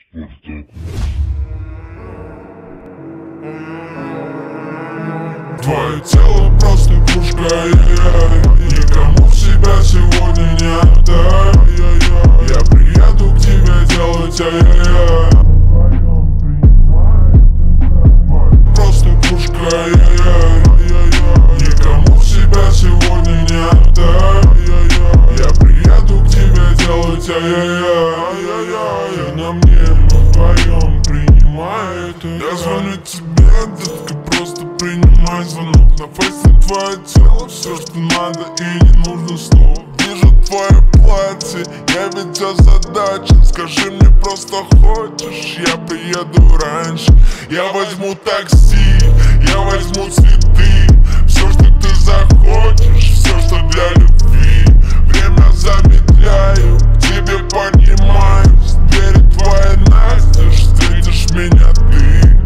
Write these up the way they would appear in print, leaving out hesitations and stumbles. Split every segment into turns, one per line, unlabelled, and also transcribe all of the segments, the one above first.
Спартак.
Твое тело просто пушка, никому себя сегодня не отдай. Я приеду к тебе делать просто пушка, никому себя сегодня не отдай. Я приеду к тебе делать Ты на мне, мы вдвоем, принимай это. Я звоню тебе, детка, просто принимай звонок. На фейсе твое тело, все, что надо и не нужно снова. Вижу твое платье, я ведь озадачен. Скажи мне, просто хочешь, я приеду раньше. Я возьму такси, я возьму цветы. Все, что ты захочешь, все, что для любви. Время замедляю, к тебе поднимаюсь. Двери твои настежь, встретишь меня ты.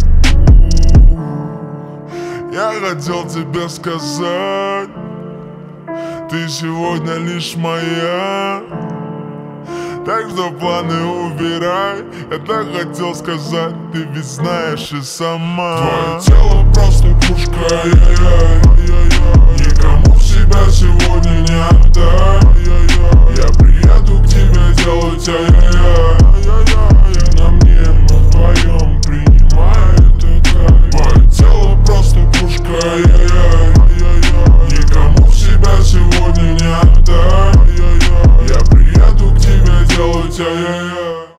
Я хотел тебе сказать, ты сегодня лишь моя. Так что планы убирай. Я так хотел сказать, ты ведь знаешь и сама. Твое тело просто пушка,